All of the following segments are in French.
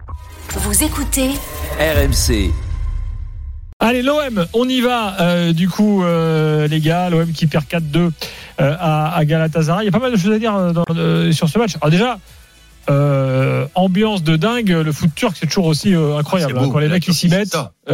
Vous écoutez RMC. Allez, l'OM, on y va. Du coup, les gars, l'OM qui perd 4-2 à Galatasaray. Il y a pas mal de choses à dire sur ce match. Alors déjà, ambiance de dingue. Le foot turc, c'est toujours aussi incroyable. Beau, quand les mecs ils s'y mettent,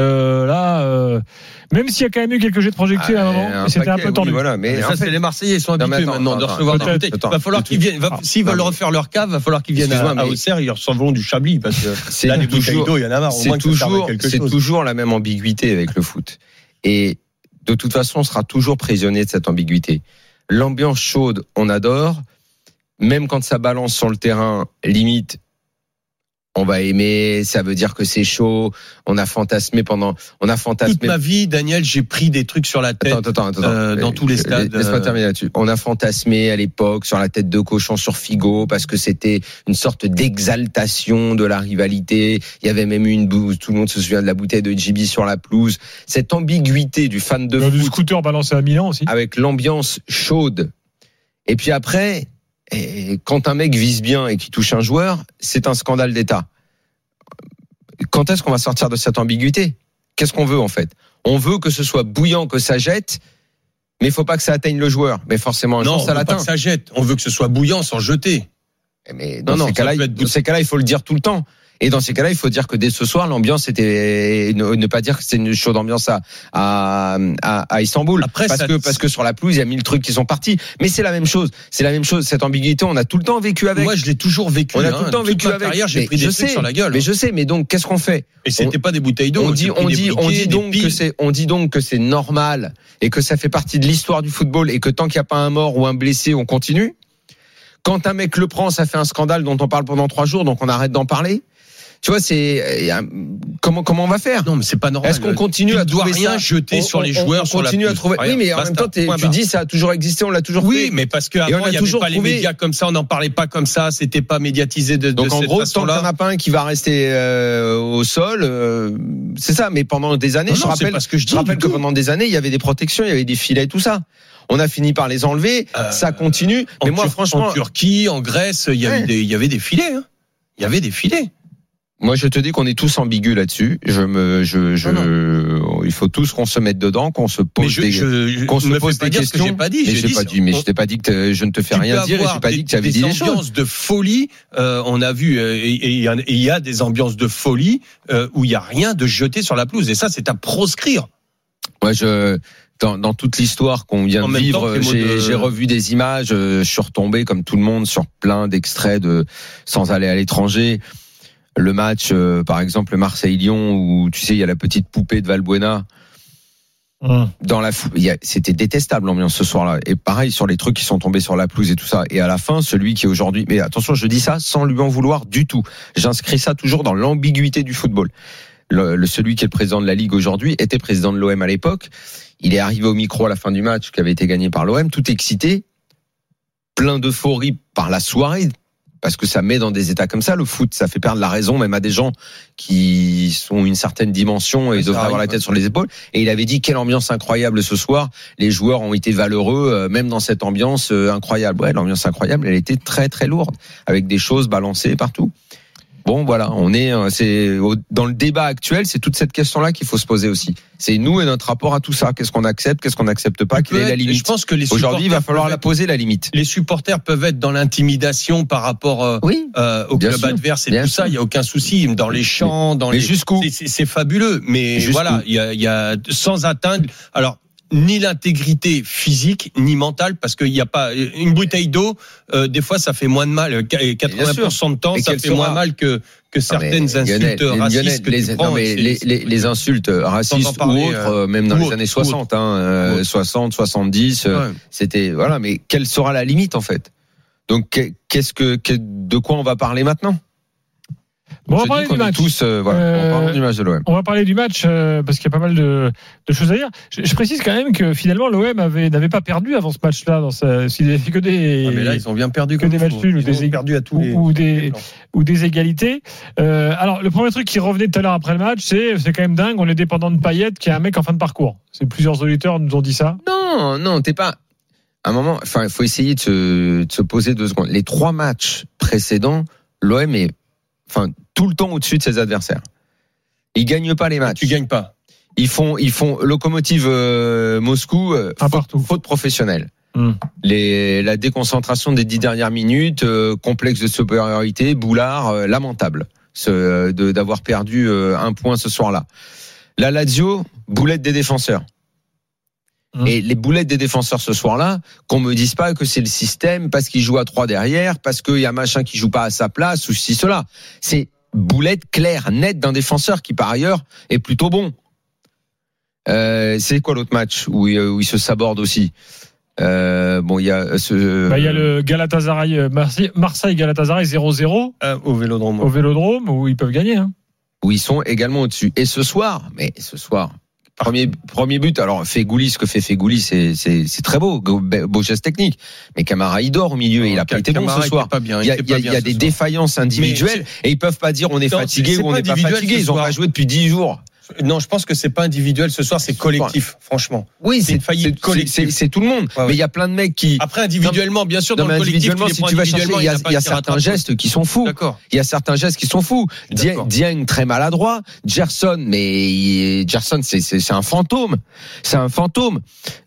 même s'il y a quand même eu quelques jets de projectiles à un moment, c'était un peu tendu. Voilà, mais ça, c'est les Marseillais, ils sont habitués maintenant de recevoir des bouteilles. Il va falloir qu'ils viennent. S'ils veulent refaire leur cave, il va falloir qu'ils viennent à Auxerre. Ils recevront du Chablis parce que là, les bouteilles d'eau, il y en a marre. C'est toujours la même ambiguïté avec le foot. Et de toute façon, on sera toujours prisonnier de cette ambiguïté. L'ambiance chaude, on adore. Même quand ça balance sur le terrain, limite, on va aimer, ça veut dire que c'est chaud. On a fantasmé toute ma vie, Daniel, j'ai pris des trucs sur la tête. Attends. Dans tous les stades. Laisse-moi terminer là-dessus. On a fantasmé à l'époque sur la tête de cochon sur Figo parce que c'était une sorte d'exaltation de la rivalité. Il y avait même eu tout le monde se souvient de la bouteille de Djibi sur la pelouse. Cette ambiguïté du fan de foot. Du scooter balancé à Milan aussi. Avec l'ambiance chaude. Et puis après, et quand un mec vise bien et qu'il touche un joueur, c'est un scandale d'État. Quand est-ce qu'on va sortir de cette ambiguïté ? Qu'est-ce qu'on veut en fait ? On veut que ce soit bouillant, que ça jette, mais il faut pas que ça atteigne le joueur. Mais forcément, non, ça l'atteint. Pas que ça jette. On veut que ce soit bouillant sans jeter. Mais dans ces cas-là, il faut le dire tout le temps. Et dans ces cas-là, il faut dire que dès ce soir, l'ambiance était ne pas dire que c'est une chaude ambiance à Istanbul. Après, parce que sur la pelouse, il y a 1000 trucs qui sont partis. Mais c'est la même chose. Cette ambiguïté, on a tout le temps vécu avec. Moi, je l'ai toujours vécu. On a tout le temps vécu avec. Carrière, j'ai pris des trucs sur la gueule. Mais je sais. Mais donc, qu'est-ce qu'on fait ? Et c'était pas des bouteilles d'eau. On dit donc que c'est normal et que ça fait partie de l'histoire du football et que tant qu'il n'y a pas un mort ou un blessé, on continue. Quand un mec le prend, ça fait un scandale dont on parle pendant 3 jours, donc on arrête d'en parler. Tu vois, comment on va faire ? Non, mais c'est pas normal. Est-ce qu'on continue à trouver rien jeter sur les joueurs ? On continue à trouver. Oui, mais en même temps, tu dis ça a toujours existé, on l'a toujours fait. Oui, mais parce qu'avant il y avait pas les médias comme ça, on n'en parlait pas comme ça, c'était pas médiatisé de cette façon-là. Donc en gros, tant qu'il n'y en a pas un qui va rester au sol, c'est ça. Mais pendant des années, je rappelle que pendant des années, il y avait des protections, il y avait des filets, tout ça. On a fini par les enlever, ça continue. Mais moi, franchement, en Turquie, en Grèce, il y avait des filets. Il y avait des filets. Moi, je te dis qu'on est tous ambigus là-dessus. Il faut tous qu'on se mette dedans, qu'on se pose des questions. J'ai pas dit. Mais je t'ai pas dit que je ne te fais rien dire et j'ai pas dit que tu avais dit des choses. Des ambiances de folie, on a vu, et il y a des ambiances de folie où il y a rien de jeté sur la pelouse. Et ça, c'est à proscrire. Moi, dans toute l'histoire qu'on vient de vivre, j'ai revu des images, je suis retombé comme tout le monde sur plein d'extraits sans aller à l'étranger. Le match, par exemple, le Marseille-Lyon, où tu sais, il y a la petite poupée de Valbuena. C'était détestable l'ambiance ce soir-là. Et pareil sur les trucs qui sont tombés sur la pelouse et tout ça. Et à la fin, celui qui est aujourd'hui, mais attention, je dis ça sans lui en vouloir du tout. J'inscris ça toujours dans l'ambiguïté du football. Celui qui est le président de la Ligue aujourd'hui était président de l'OM à l'époque. Il est arrivé au micro à la fin du match qui avait été gagné par l'OM, tout excité, plein d'euphorie par la soirée. Parce que ça met dans des états comme ça, le foot, ça fait perdre la raison même à des gens qui sont une certaine dimension et devraient avoir la tête sur les épaules. Et il avait dit quelle ambiance incroyable ce soir. Les joueurs ont été valeureux, même dans cette ambiance incroyable. Ouais, l'ambiance incroyable, elle était très très lourde, avec des choses balancées partout. Bon, voilà, dans le débat actuel, c'est toute cette question-là qu'il faut se poser aussi. C'est nous et notre rapport à tout ça. Qu'est-ce qu'on accepte, qu'est-ce qu'on n'accepte pas, quelle est la limite ? Je pense que aujourd'hui, il va falloir la poser, la limite. Les supporters peuvent être dans l'intimidation par rapport au club adverse et tout ça. Il y a aucun souci. Dans les champs, jusqu'où ? C'est fabuleux. Mais voilà, il y a sans atteindre. Alors, ni l'intégrité physique ni mentale, parce qu'il n'y a pas une bouteille d'eau, des fois ça fait moins de mal, 80% de temps ça fait moins mal que certaines insultes racistes que tu prends. Les insultes racistes ou autres, même dans les années 60, 60, 70, c'était voilà. Mais quelle sera la limite en fait ? Donc de quoi on va parler maintenant ? Bon, on va parler du match. On va parler du match de l'OM. On va parler du match parce qu'il y a pas mal de choses à dire. Je précise quand même que finalement l'OM n'avait pas perdu avant ce match-là. S'il avait fait que des. Mais là ils ont bien perdu. Que des matchs nuls ou des égalités. Alors le premier truc qui revenait tout à l'heure après le match, c'est quand même dingue. On est dépendant de Payet qui est un mec en fin de parcours. Plusieurs auditeurs nous ont dit ça. Non, t'es pas. À un moment, il faut essayer de se poser 2 secondes. Les 3 matchs précédents, l'OM est tout le temps au-dessus de ses adversaires. Ils gagnent pas les matchs. Tu gagnes pas. Ils font Lokomotiv Moscou, faute professionnelle. La déconcentration des 10 dernières minutes, complexe de supériorité, Boulard, lamentable d'avoir perdu un point ce soir-là. La Lazio, boulette des défenseurs. Et les boulettes des défenseurs ce soir-là, qu'on me dise pas que c'est le système parce qu'il joue à 3 derrière, parce qu'il y a machin qui joue pas à sa place ou ceci, cela. C'est boulette claire, nette d'un défenseur qui par ailleurs est plutôt bon. C'est quoi l'autre match où il se saborde aussi? Il y a il y a le Galatasaray Marseille Galatasaray 0-0 au Vélodrome. Où ils peuvent gagner, hein. Où ils sont également au-dessus. Et ce soir, premier but, alors Feghouli, ce que fait Feghouli, c'est très beau geste technique. Mais Camara, il dort au milieu et il a pas été bon ce soir. Il y a des défaillances individuelles et ils peuvent pas dire on est fatigué ou on n'est pas fatigué. Ils ont pas joué depuis 10 jours. Non, je pense que c'est pas individuel ce soir, c'est collectif, franchement. Oui, c'est une faillite collective. C'est tout le monde. Ouais. Mais il y a plein de mecs qui. Après, individuellement, bien sûr, dans le collectif, si tu vas chercher, il y a certains gestes qui sont fous. D'accord. Il y a certains gestes qui sont fous. Dieng, très maladroit. Gerson, c'est un fantôme. C'est un fantôme.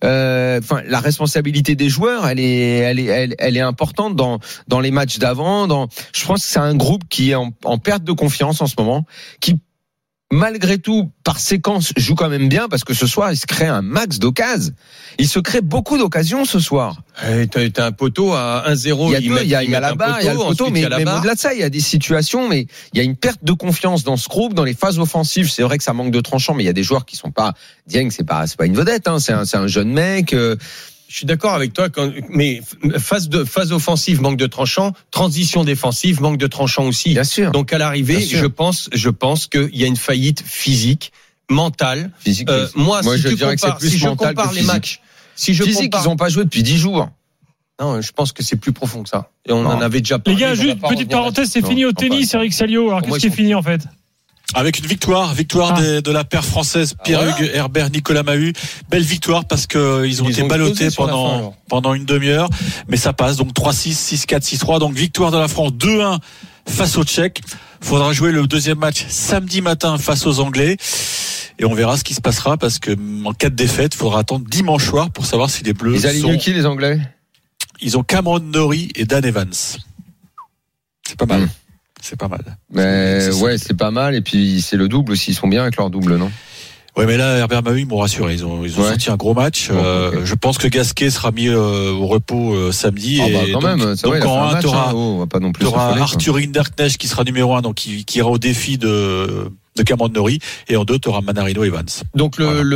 La responsabilité des joueurs, elle est importante dans les matchs d'avant. Je pense que c'est un groupe qui est en perte de confiance en ce moment, qui malgré tout, par séquence, joue quand même bien parce que ce soir, il se crée un max d'occasions. Il se crée beaucoup d'occasions ce soir. T'as un poteau à 1-0. Il y a la barre, il y a le poteau, mais au-delà de ça, il y a des situations, mais il y a une perte de confiance dans ce groupe, dans les phases offensives. C'est vrai que ça manque de tranchant, mais il y a des joueurs qui sont pas. Dieng, c'est pas une vedette, hein. C'est un jeune mec. Je suis d'accord avec toi, mais phase offensive, manque de tranchant, transition défensive, manque de tranchant aussi. Bien sûr. Donc à l'arrivée, je pense qu'il y a une faillite physique, mentale. Moi, je dirais que c'est plus mental que physique. Les matchs, physique, ils n'ont pas joué depuis 10 jours. Non, je pense que c'est plus profond que ça. Et on en avait déjà parlé. Les gars, juste petite parenthèse, c'est fini au tennis, Eric Salio. Alors qu'est-ce qui est fini en fait? Avec une victoire de la paire française Pierre-Hugues Herbert, Nicolas Mahut. Belle victoire parce que ils ont été ballottés pendant une demi-heure, mais ça passe. Donc 3-6, 6-4, 6-3. Donc victoire de la France 2-1 face aux Tchèques. Faudra jouer le deuxième match samedi matin face aux Anglais. Et on verra ce qui se passera parce que en cas de défaite, il faudra attendre dimanche soir pour savoir si les Bleus Ils alignent qui les Anglais? Ils ont Cameron Norrie et Dan Evans. C'est pas mal. C'est pas mal. Mais c'est pas mal. Et puis c'est le double aussi. Ils sont bien avec leur double, non? Ouais, mais là, Herbert Mahut, ils m'ont rassuré. Ils ont sorti un gros match. Okay. Je pense que Gasquet sera mis au repos samedi. Quand même. Donc en 1, t'auras Arthur Hinderknecht qui sera numéro 1, donc qui ira au défi de Cameron Norrie, et en 2 t'auras Manarino Evans. Donc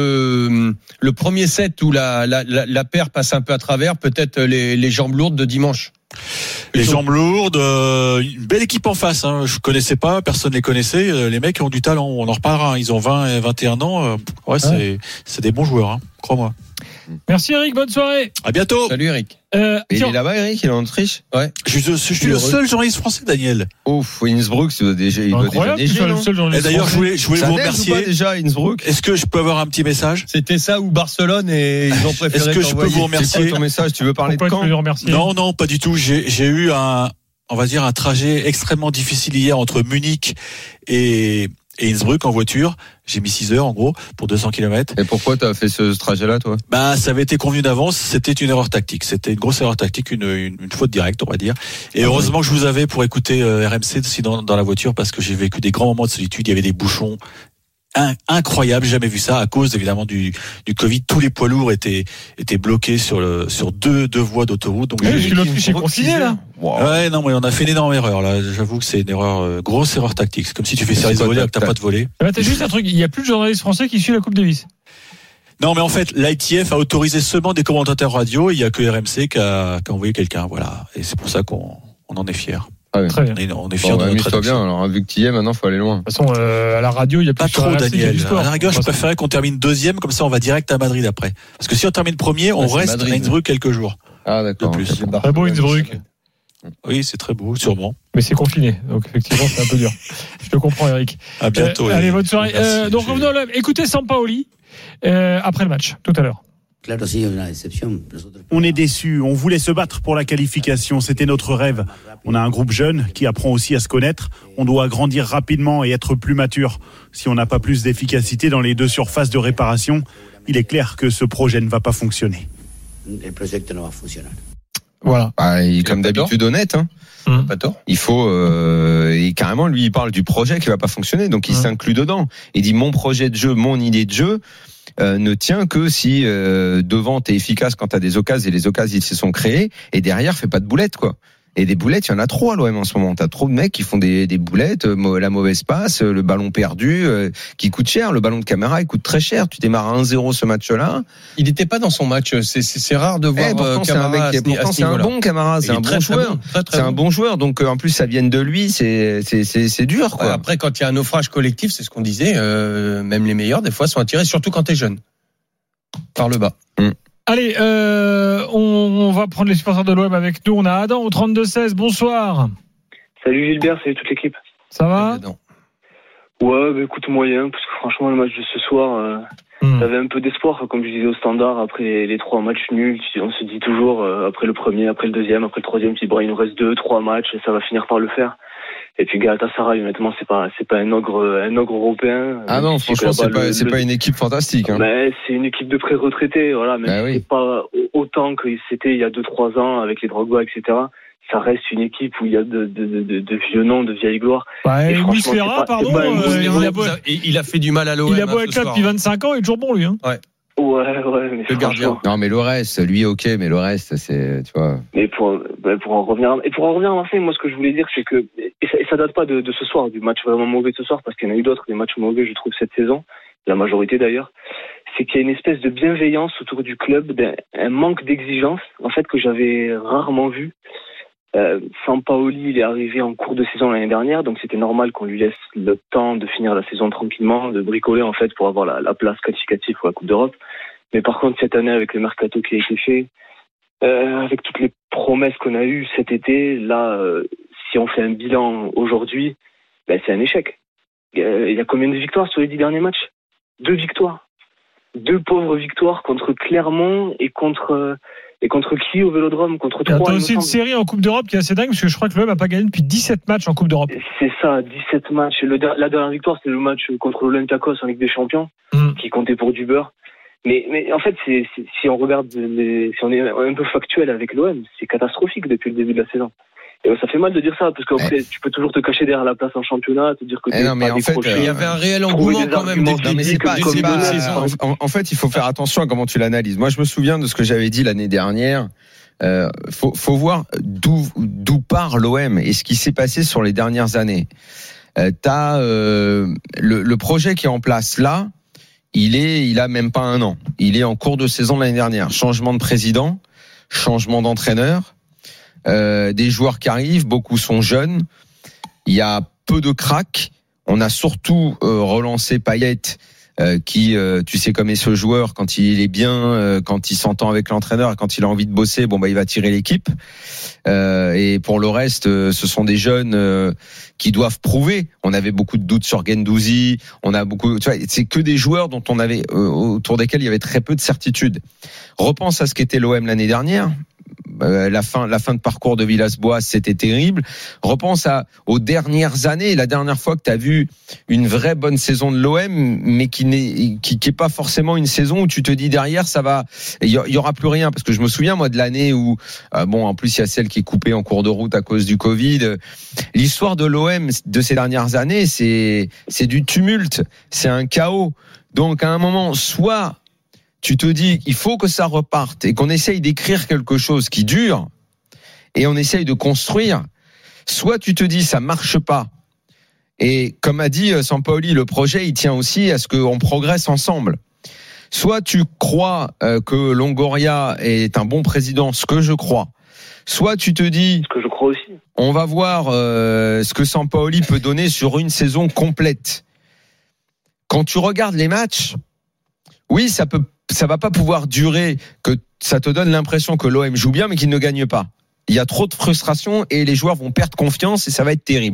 le premier set où la paire passe un peu à travers, peut-être les jambes lourdes de dimanche. Les jambes lourdes, une belle équipe en face, hein. Je connaissais pas, personne les connaissait. Les mecs ont du talent, on en reparlera. Ils ont 20 et 21 ans. C'est des bons joueurs, hein. Crois-moi. Merci Eric, bonne soirée. À bientôt. Salut Eric. Il est là-bas, Eric, il est en Autriche. Ouais. Je suis le seul journaliste français, Daniel. Ouf, Innsbruck, il doit déjà neiger. Et d'ailleurs, je voulais vous remercier. Pas déjà Innsbruck. Est-ce que je peux avoir un petit message? C'était ça ou Barcelone et ils ont préféré. Est-ce que je peux vous remercier? C'est quoi ton message? Tu veux parler de quand? Non, pas du tout. J'ai eu un trajet extrêmement difficile hier entre Munich et Innsbruck en voiture. J'ai mis 6 heures en gros pour 200 km. Et pourquoi t'as fait ce trajet-là, toi? Ça avait été convenu d'avance. C'était une erreur tactique. C'était une grosse erreur tactique, une faute directe, on va dire. Et heureusement que je vous avais pour écouter RMC aussi dans la voiture, parce que j'ai vécu des grands moments de solitude. Il y avait des bouchons incroyables, j'ai jamais vu ça, à cause évidemment du Covid. Tous les poids lourds étaient bloqués sur deux voies d'autoroute. Donc l'Autriche est confinée là. Wow. Ouais, non, mais on a fait une énorme erreur là. J'avoue que c'est une grosse erreur tactique. C'est comme si tu fais service volé alors que t'as pas de volet. T'as juste un truc, il y a plus de journalistes français qui suivent la Coupe Davis. Non, mais en fait, l'ITF a autorisé seulement des commentateurs radio. Il y a que RMC qui a envoyé quelqu'un, voilà. Et c'est pour ça qu'on en est fiers. Ah oui. Très bien. On est fiers de notre traduction. Bien. Alors, vu que tu y es, maintenant, faut aller loin. De toute façon, à la radio, il y a pas trop, Daniel. À la rigueur, je préférais qu'on termine deuxième, comme ça, on va direct à Madrid après. Parce que si on termine premier, on reste à Innsbruck quelques jours. Ah, d'accord. De plus. C'est très beau, Innsbruck. Oui, c'est très beau, sûrement. Mais c'est confiné, donc effectivement, c'est un peu dur. Je te comprends, Eric. À bientôt. Allez, bonne soirée. Donc, revenons là. Écoutez Sampaoli après le match, tout à l'heure. On est déçus, on voulait se battre pour la qualification, c'était notre rêve. On a un groupe jeune qui apprend aussi à se connaître. On doit grandir rapidement et être plus mature. Si on n'a pas plus d'efficacité dans les deux surfaces de réparation, il est clair que ce projet ne va pas fonctionner. Voilà. Comme d'habitude honnête, hein. Pas tort. Il faut et carrément lui il parle du projet qui va pas fonctionner, donc il s'inclut dedans. Il dit mon projet de jeu, mon idée de jeu ne tient que si devant t'es efficace quand t'as des occasions, et les occasions ils se sont créées, et derrière fais pas de boulettes quoi. Et des boulettes, il y en a trop à l'OM en ce moment. T'as trop de mecs qui font des boulettes, la mauvaise passe, le ballon perdu, qui coûte cher. Le ballon de Camara, il coûte très cher. Tu démarres à 1-0 ce match-là. Il n'était pas dans son match. C'est rare de voir Camara. C'est un bon Camara. C'est un bon joueur. C'est un bon joueur. Donc en plus, ça vient de lui. C'est dur, quoi. Après, quand il y a un naufrage collectif, c'est ce qu'on disait. Même les meilleurs, des fois, sont attirés, surtout quand t'es jeune, par le bas. Allez, on va prendre les supporters de l'OM avec nous. On a Adam au 32-16. Bonsoir. Salut Gilbert, salut toute l'équipe. Ça va ? Ouais, écoute, moyen, parce que franchement, le match de ce soir, j'avais un peu d'espoir, comme je disais au standard, après les 3 matchs nuls. On se dit toujours, après le premier, après le deuxième, après le troisième, il nous reste 2-3 matchs et ça va finir par le faire. Et puis Galatasaray, honnêtement, c'est pas un ogre européen. Ah non, franchement, c'est pas une équipe fantastique. Hein. Mais c'est une équipe de pré-retraités, voilà. Mais c'est pas autant que c'était il y a 2-3 ans avec les Drogba, etc. Ça reste une équipe où il y a de vieux noms, de vieilles gloires. Luis Ferra, pardon, il a fait du mal à l'OM. Il a beau être là depuis 25 ans, il est toujours bon, lui. Hein. Ouais, mais le gardien. Non, mais le reste, lui, ok, mais le reste, c'est, tu vois. Mais pour en revenir à Marseille, moi, ce que je voulais dire, c'est que, et ça date pas de ce soir, du match vraiment mauvais de ce soir, parce qu'il y en a eu d'autres, des matchs mauvais, je trouve, cette saison, la majorité d'ailleurs, c'est qu'il y a une espèce de bienveillance autour du club, un manque d'exigence, en fait, que j'avais rarement vu. Sampaoli, il est arrivé en cours de saison l'année dernière, donc c'était normal qu'on lui laisse le temps de finir la saison tranquillement, de bricoler en fait pour avoir la place qualificative pour la Coupe d'Europe. Mais par contre, cette année, avec le mercato qui a été fait, avec toutes les promesses qu'on a eues cet été, là, si on fait un bilan aujourd'hui, c'est un échec. Il y a combien de victoires sur les 10 derniers matchs ? 2 victoires. 2 pauvres victoires contre Clermont et contre qui au Vélodrome ? Contre 3. T'as aussi une série en Coupe d'Europe qui est assez dingue, parce que je crois que l'OM n'a pas gagné depuis 17 matchs en Coupe d'Europe. C'est ça, 17 matchs. La dernière victoire, c'était le match contre l'Olympiakos en Ligue des Champions, qui comptait pour du beurre. Mais en fait, si on regarde, si on est un peu factuel avec l'OM, c'est catastrophique depuis le début de la saison. Et ça fait mal de dire ça, parce qu'après, tu peux toujours te cacher derrière la place en championnat, te dire que non, mais en fait, il y avait un réel engouement quand même. En fait, il faut faire attention à comment tu l'analyses. Moi, je me souviens de ce que j'avais dit l'année dernière. Faut voir d'où part l'OM et ce qui s'est passé sur les dernières années. T'as le projet qui est en place là. Il a même pas 1 an. Il est en cours de saison l'année dernière. Changement de président, changement d'entraîneur, des joueurs qui arrivent, beaucoup sont jeunes. Il y a peu de cracks. On a surtout relancé Payet, qui, tu sais comme est ce joueur, quand il est bien, quand il s'entend avec l'entraîneur, quand il a envie de bosser, il va tirer l'équipe. Et pour le reste, ce sont des jeunes qui doivent prouver. On avait beaucoup de doutes sur Guendouzi. On a beaucoup, tu vois, c'est que des joueurs dont on avait autour desquels il y avait très peu de certitude. Repense à ce qu'était l'OM l'année dernière. La fin de parcours de Villas-Boas, c'était terrible. Repense aux dernières années, la dernière fois que tu as vu une vraie bonne saison de l'OM, mais qui est pas forcément une saison où tu te dis derrière il y aura plus rien, parce que je me souviens moi de l'année où en plus il y a celle qui est coupée en cours de route à cause du Covid. L'histoire de l'OM de ces dernières années, c'est du tumulte, c'est un chaos. Donc à un moment, soit tu te dis il faut que ça reparte et qu'on essaye d'écrire quelque chose qui dure et on essaye de construire, soit tu te dis ça marche pas. Et comme a dit Sampaoli, le projet il tient aussi à ce qu'on progresse ensemble. Soit tu crois que Longoria est un bon président, ce que je crois. Soit tu te dis, ce que je crois aussi, on va voir ce que Sampaoli peut donner sur une saison complète. Quand tu regardes les matchs, oui, ça va pas pouvoir durer, que ça te donne l'impression que l'OM joue bien mais qu'il ne gagne pas. Il y a trop de frustration et les joueurs vont perdre confiance et ça va être terrible.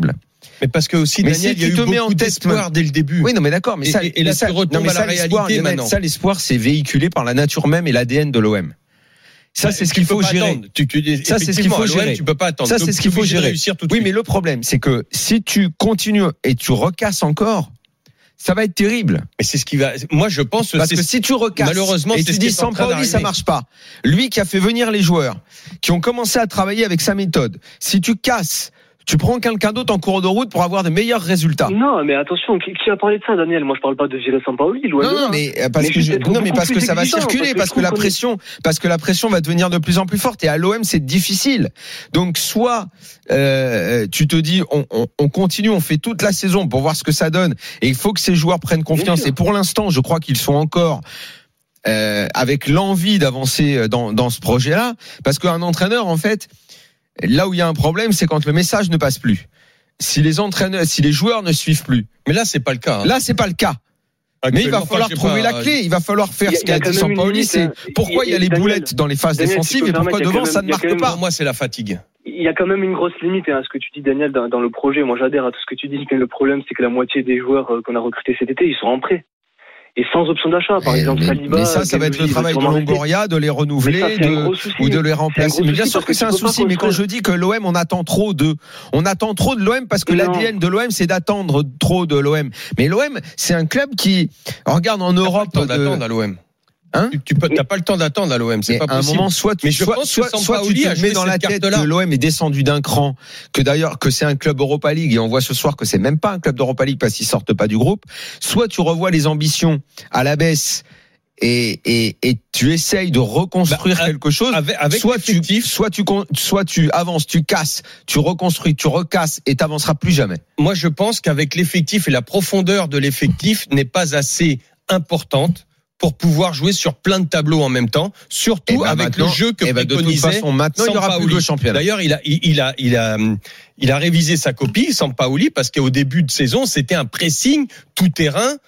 Mais parce que aussi, Daniel, il y a eu beaucoup d'espoir dès le début. Oui, non, mais d'accord, mais ça, et là, tu retombes à la réalité maintenant. Ça, l'espoir, c'est véhiculé par la nature même et l'ADN de l'OM. Ça, c'est ce qu'il faut gérer. Ça, c'est ce qu'il faut gérer. Tu peux pas attendre. Ça, c'est ce qu'il faut gérer. Oui, mais le problème, c'est que si tu continues et tu recasses encore, ça va être terrible. Mais c'est ce qui va. Moi, je pense parce que si tu recasses, malheureusement, et tu dis Sampaoli, ça marche pas. Lui qui a fait venir les joueurs, qui ont commencé à travailler avec sa méthode. Si tu casses, tu prends quelqu'un d'autre en cours de route pour avoir de meilleurs résultats. Non, mais attention, qui a parlé de ça, Daniel? Moi, je parle pas de virer Sampaoli. Non, mais parce que ça va circuler, parce que la pression va devenir de plus en plus forte. Et à l'OM, c'est difficile. Donc, soit tu te dis, on continue, on fait toute la saison pour voir ce que ça donne. Et il faut que ces joueurs prennent confiance. Et pour l'instant, je crois qu'ils sont encore avec l'envie d'avancer dans ce projet-là, parce qu'un entraîneur, en fait. Là où il y a un problème, c'est quand le message ne passe plus. Si les joueurs ne suivent plus. Mais là, c'est pas le cas. Là, c'est pas le cas. Mais il va falloir trouver la clé. Il va falloir faire ce qu'a dit Sampaoli. C'est pourquoi il y a les boulettes dans les phases défensives et pourquoi devant ça ne marque pas. Pour moi, c'est la fatigue. Il y a quand même une grosse limite à ce que tu dis, Daniel, dans le projet. Moi, j'adhère à tout ce que tu dis. Mais le problème, c'est que la moitié des joueurs qu'on a recrutés cet été, ils sont en prêt. Et sans option d'achat, par exemple, Saliba. Mais ça va être le travail de Longoria, de les renouveler, ou de les remplacer. Mais bien sûr que c'est un souci, mais quand je dis que l'OM, on attend trop de l'OM parce que l'ADN de l'OM, c'est d'attendre trop de l'OM. Mais l'OM, c'est un club qui, regarde en Europe. T'as pas le temps d'attendre à l'OM. T'as pas le temps d'attendre à l'OM, c'est pas possible. À un moment, soit tu te mets dans la tête que l'OM est descendu d'un cran, que c'est un club Europa League, et on voit ce soir que c'est même pas un club d'Europa League parce qu'ils sortent pas du groupe. Soit tu revois les ambitions à la baisse et tu essayes de reconstruire quelque chose. Soit tu avances, tu casses, tu reconstruis, tu recasses et t'avanceras plus jamais. Moi, je pense qu'avec l'effectif et la profondeur de l'effectif n'est pas assez importante pour pouvoir jouer sur plein de tableaux en même temps, surtout avec le jeu que préconisait. De toute façon, maintenant, il n'y aura plus de championnat. D'ailleurs, il a révisé sa copie, Sampaoli, parce qu'au début de saison, c'était un pressing tout terrain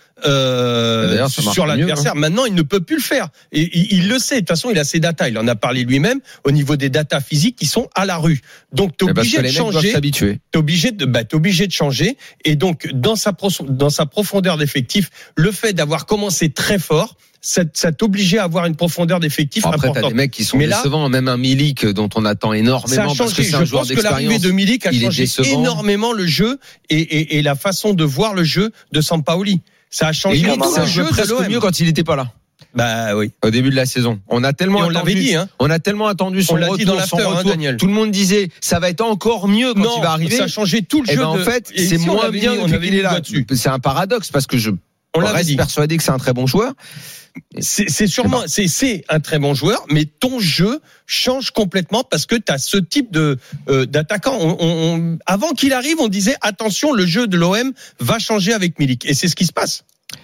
sur l'adversaire. Maintenant, il ne peut plus le faire. Et il le sait. De toute façon, il a ses datas. Il en a parlé lui-même au niveau des datas physiques qui sont à la rue. Donc, t'es obligé de changer. T'es obligé de changer. Et donc, dans sa profondeur d'effectif, le fait d'avoir commencé très fort, ça t'obligeait à avoir une profondeur d'effectif importante. Après, t'as des mecs qui sont décevants, même un Milik dont on attend énormément parce que c'est un joueur d'expérience. Je pense que l'arrivée de Milik a changé énormément le jeu et la façon de voir le jeu de Sampaoli. Ça a changé tout le jeu presque mieux quand il n'était pas là. Bah oui. Au début de la saison, on a tellement attendu son retour, Daniel. Tout le monde disait ça va être encore mieux quand il va arriver. Ça a changé tout le jeu. En fait, c'est moins bien depuis qu'il est là. C'est un paradoxe parce que on reste persuadé que c'est un très bon joueur. C'est sûrement, c'est un très bon joueur, mais ton jeu change complètement parce que tu as ce type d'attaquant. Avant qu'il arrive, on disait attention, le jeu de l'OM va changer avec Milik, et c'est ce qui se passe.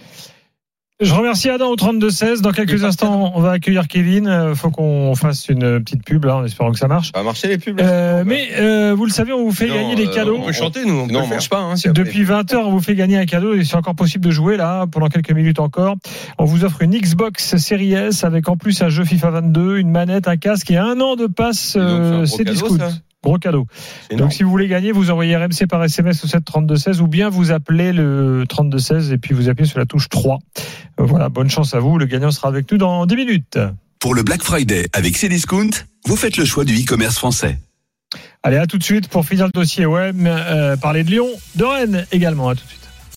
Je remercie Adam au 32-16. Dans quelques instants, on va accueillir Kevin. Faut qu'on fasse une petite pub là, en espérant que ça marche. Ça va marcher les pubs. Mais vous le savez, on vous fait gagner des cadeaux. On peut chanter, nous. On mange pas. Depuis 20h, on vous fait gagner un cadeau et c'est encore possible de jouer là pendant quelques minutes encore. On vous offre une Xbox Series S avec en plus un jeu FIFA 22, une manette, un casque et 1 an de passe Cdiscount. Gros cadeau. Donc si vous voulez gagner, vous envoyez RMC par SMS au 7 32-16 ou bien vous appelez le 32-16 et puis vous appuyez sur la touche 3. Voilà, bonne chance à vous. Le gagnant sera avec nous dans 10 minutes. Pour le Black Friday avec Cdiscount, vous faites le choix du e-commerce français. Allez, à tout de suite pour finir le dossier OM, parler de Lyon, de Rennes également. À tout de suite.